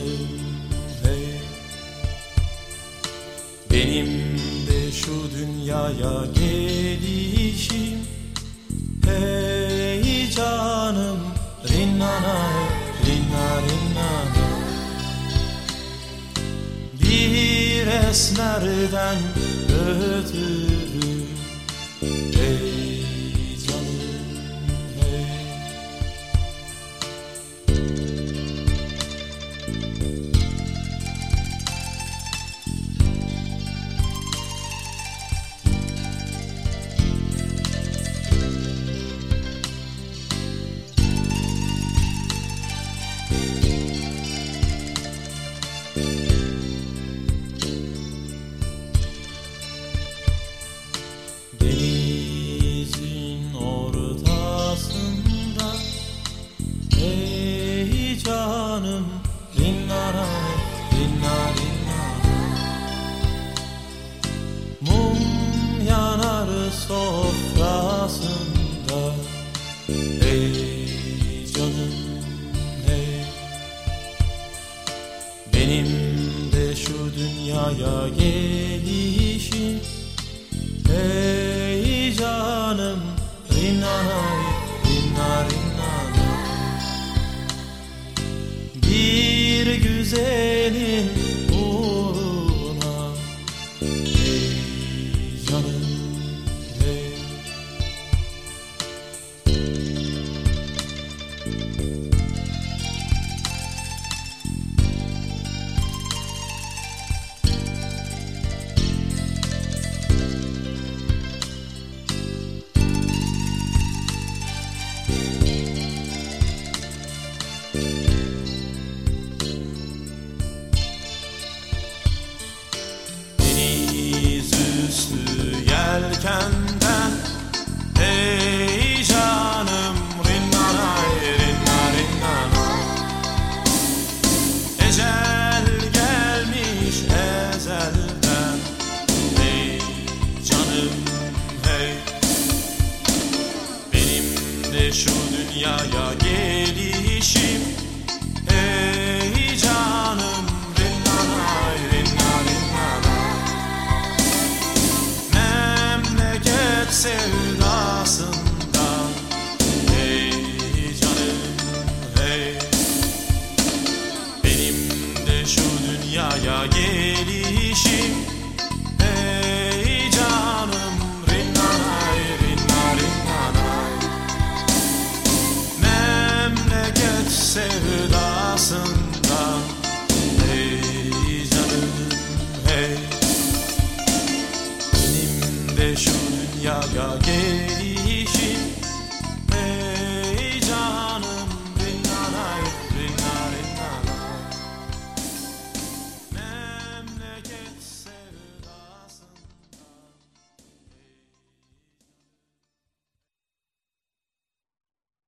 hey. Benim de şu dünyaya gelişim, hey canım, rinnana, rinna rinnana. Bir esmerden ötürü, hey canım, hey. Denizin ortasında, hey canım, rinnana, rinna rinna. Mum yanar sofrasında, hey canım, hey. Benim de şu dünyaya gelişim, hey canım, rinnana, rinna rinnana. Bir güzelin uğruna, hey canım, hey. Deniz üstü yelkenden, hey canım, rinnana, rinna rinnana. Ecel gelmiş ezelden, hey canım, hey. Benim de şu dünyaya gelişim, hey canım, rinnana, rinna rinnana. Memleket sevdasından, hey canım, hey. Benim de şu dünyaya gelişim,